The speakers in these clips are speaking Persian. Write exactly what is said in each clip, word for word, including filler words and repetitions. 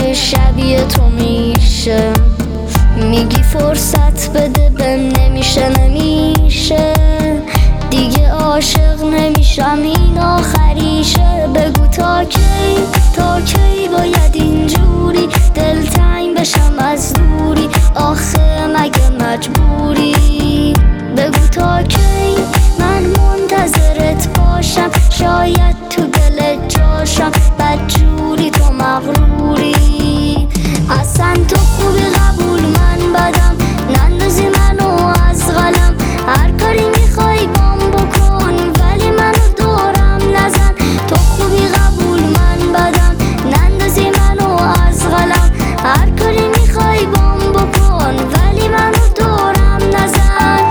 که شبیه تو میشه. میگی فرصت بده بهم، نمیشه نمیشه دیگه عاشق نمیشم، این آخریشه. بگو تا کی تا کی باید اینجوری دلتنگ بشم از دوری، آخه مگه مجبوری؟ بگو تا کی من منتظرت باشم، شاید تو دلت جاشم، بدجوری تو مغروری. اصلا تو خوبی قبول من بدم، نندازی منو از قلم، هر کاری میخوای بام بکن ولی منو دورم نزن. تو خوبی قبول من بدم، نندازی منو از قلم، هر کاری میخوای بام بکن ولی منو دورم نزن.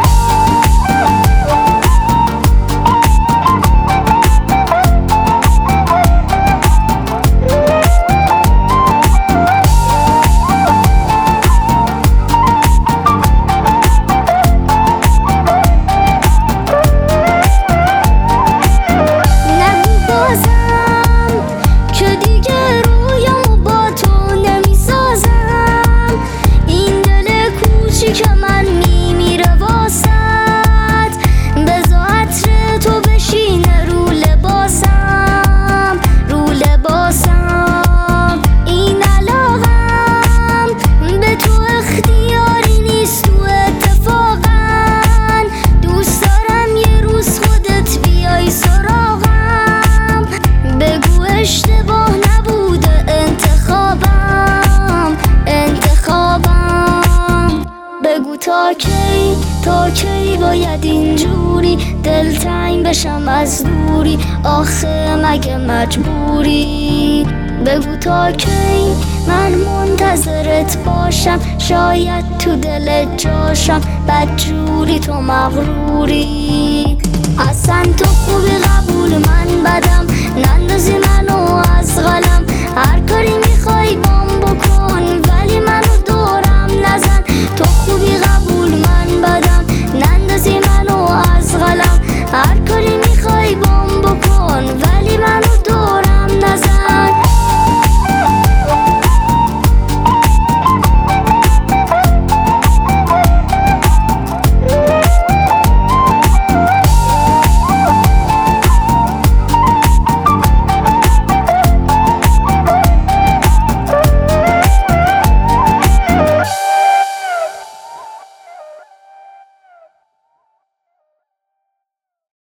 اشتباه نبوده انتخابم انتخابم. بگو تا کی تا کی باید اینجوری دلتنگ بشم از دوری، آخه مگه مجبوری؟ بگو تا کی من منتظرت باشم، شاید تو دلت جاشم، بدجوری تو مغروری. اصلا تو خوبی قبول من بدم،